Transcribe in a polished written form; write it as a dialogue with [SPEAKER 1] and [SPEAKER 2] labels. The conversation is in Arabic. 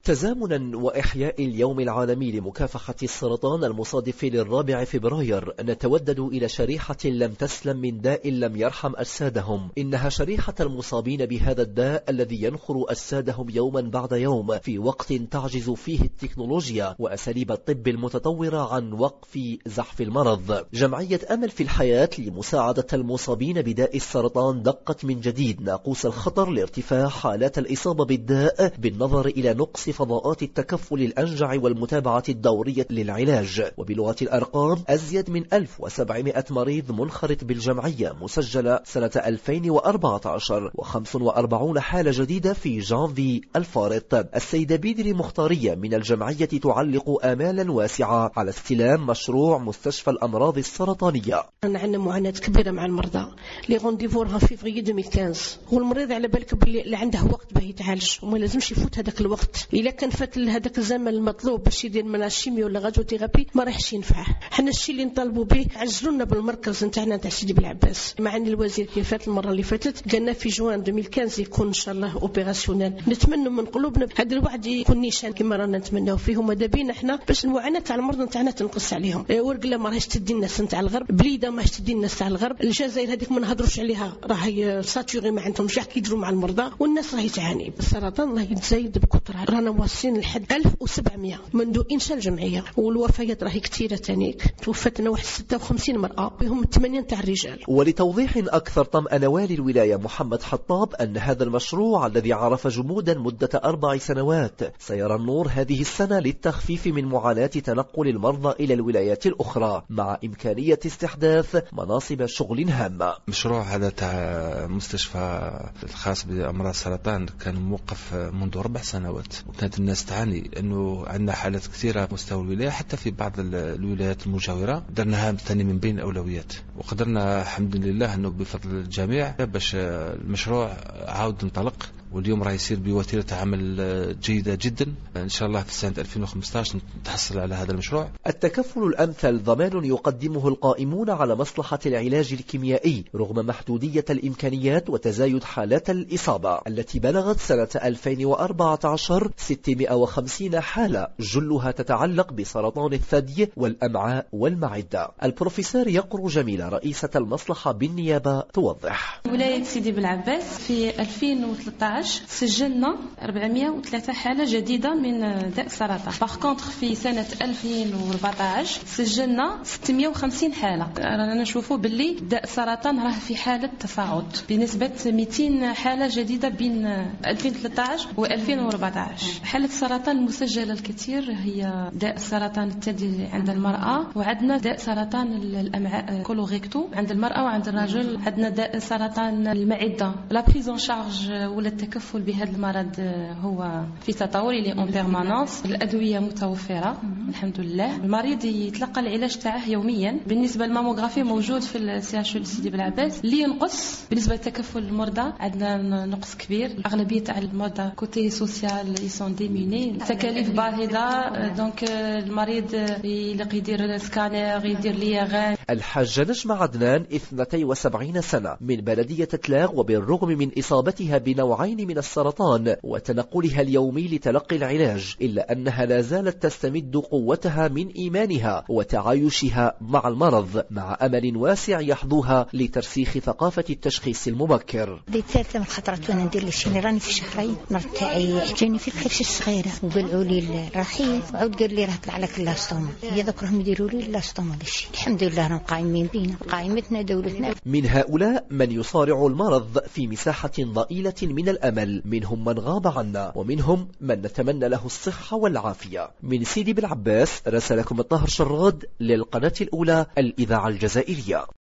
[SPEAKER 1] تزامنا وإحياء اليوم العالمي لمكافحة السرطان المصادف لل4 فبراير، نتودد إلى شريحة لم تسلم من داء لم يرحم أجسادهم. إنها شريحة المصابين بهذا الداء الذي ينخر أجسادهم يوما بعد يوم في وقت تعجز فيه التكنولوجيا وأساليب الطب المتطورة عن وقف زحف المرض. جمعية أمل في الحياة لمساعدة المصابين بداء السرطان دقت من جديد ناقوس الخطر لارتفاع حالات الإصابة بالداء بالنظر إلى نقص فضاءات التكفل الأنجع والمتابعة الدورية للعلاج. وبلغة الأرقام، أزيد من 1700 مريض منخرط بالجمعية مسجل سنة 2014 و45 حالة جديدة في جانفي الفارط. السيدة بيدري مختارية من الجمعية تعلق آمالا واسعة على استلام مشروع مستشفى الأمراض السرطانية.
[SPEAKER 2] عندنا معاناة كبيرة مع المرضى اللي غنديفورها في فغي 2015، والمريض على بالك اللي عنده وقت باه يتعالج وما لازمش يفوت هذاك الوقت. إلا كان فات هذاك الزمن المطلوب باش يدير من الشيميو ولا غاديوثيرابي ما راحش ينفعه. حنا الشيء اللي نطالبوا به عجلوا لنا بالمركز نتاعنا تاع سيدي بالعباس. معنا الوزير كيف فات المره اللي فاتت قالنا في جوان 2015 يكون ان شاء الله اوبيراسيونيل. نتمنى من قلوبنا هذا الوعد يكون نيشان كما رانا نتمناو فيه. هما دابينا احنا باش المعاناه تاع المرضى نتاعنا تنقص عليهم. ورقله ما راهيش تدي الناس نتاع الغرب، بليده ما راهيش تدي الناس تاع الغرب. الجزائر هذيك ما نهضروش عليها، راهي ساتوري ما عندهمش كي يديروا مع المرضى، والناس راهي تعاني. السرطان الله يتزايد بكثره، رانا واصلين لحد 1700 منذ إنشاء الجمعية، والوفيات راهي كثيرة تانيك. توفتنا واحد 56 مرأة بهم 8 تاع الرجال.
[SPEAKER 1] ولتوضيح أكثر، طمأن والي الولاية محمد حطاب أن هذا المشروع الذي عرف جمودا مدة 4 سنوات سيرى النور هذه السنة للتخفيف من معاناة تنقل المرضى إلى الولايات الأخرى مع إمكانية استحداث مناصب شغل هامة.
[SPEAKER 3] مشروع هذا تاع مستشفى الخاص بأمراض السرطان كان موقف منذ 4 سنوات، وكانت الناس تعاني انه عندنا حالات كثيره مستوى الولايه، حتى في بعض الولايات المجاوره درناها ثاني من بين الاولويات، وقدرنا الحمد لله انه بفضل الجميع باش المشروع عاود انطلق، واليوم راح يصير بوتيرة عمل جيدة جدا. إن شاء الله في سنة 2015 نتحصل على هذا المشروع.
[SPEAKER 1] التكفل الأمثل ضمان يقدمه القائمون على مصلحة العلاج الكيميائي رغم محدودية الإمكانيات وتزايد حالات الإصابة التي بلغت سنة 2014 650 حالة، جلها تتعلق بسرطان الثدي والأمعاء والمعدة. البروفيسور يقر جميلة رئيسة المصلحة بالنيابة توضح.
[SPEAKER 4] ولاية سيدي بالعباس في 2013 سجلنا 403 حالة جديدة من داء السرطان. باغ كونطخ في سنة 2014 سجلنا 650 حالة. رانا نشوفوا باللي داء السرطان راه في حالة تصاعد بنسبة 200 حالة جديدة بين 2013 و 2014. حالة السرطان المسجلة الكثير هي داء السرطان الثدي عند المرأة، وعندنا داء سرطان الأمعاء كولوريكتو عند المرأة وعند الرجل. عندنا داء سرطان المعدة. لا بريزون شارج ولا التكفل بهذا المرض هو في تطور لي اون بيرمانونس. الادويه متوفره الحمد لله. المريض يتلقى العلاج تاعه يوميا. بالنسبه للماموغرافي موجود في السي اش او سيدي بالعباس. اللي ينقص بالنسبه لتكفل المرضى، عندنا نقص كبير. الاغلبيه تاع المرضى كوتي سوسيال يسون ديموني، تكاليف باهظه. دونك المريض يدير سكانر، يدير ليغان.
[SPEAKER 1] الحاجة نجمة عدنان 72 سنة من بلدية تلاغ، وبالرغم من إصابتها بنوعين من السرطان وتنقلها اليومي لتلقي العلاج، إلا أنها لا زالت تستمد قوتها من إيمانها وتعايشها مع المرض، مع أمل واسع يحظوها لترسيخ ثقافة التشخيص المبكر.
[SPEAKER 5] دي ثالثة من خطرات وانا ندير لي راني في شهرين مرض تاعي جاني في الخرش الصغيرة، وقالوا لي راحي، وعود قال لي راه طلع لك اللاستوما. هي ذاك راهم يديروا لي اللاستوما للشيء. الحمد لله راهم قايمين بينا، قائمتنا دولتنا.
[SPEAKER 1] من هؤلاء من يصارع المرض في مساحة ضئيلة من الأمل، منهم من غاب عنا ومنهم من نتمنى له الصحة والعافية. من سيدي بالعباس رسلكم الطاهر شراد للقناة الأولى الإذاعة الجزائرية.